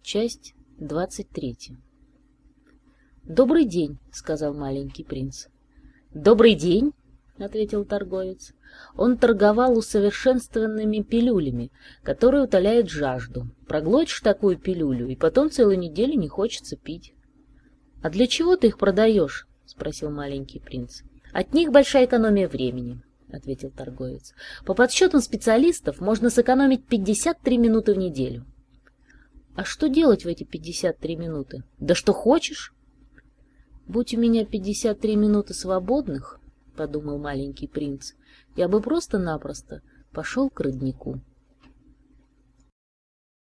Часть 23. «Добрый день», — сказал маленький принц. «Добрый день», — ответил торговец. Он торговал усовершенствованными пилюлями, которые утоляют жажду. Проглотишь такую пилюлю, и потом целую неделю не хочется пить. «А для чего ты их продаешь?» — спросил маленький принц. «От них большая экономия времени», — ответил торговец. «По подсчетам специалистов можно сэкономить 53 минуты в неделю». «А что делать в эти 53 минуты?» «Да что хочешь». «Будь у меня 53 минуты свободных, — подумал маленький принц, — я бы просто-напросто пошел к роднику».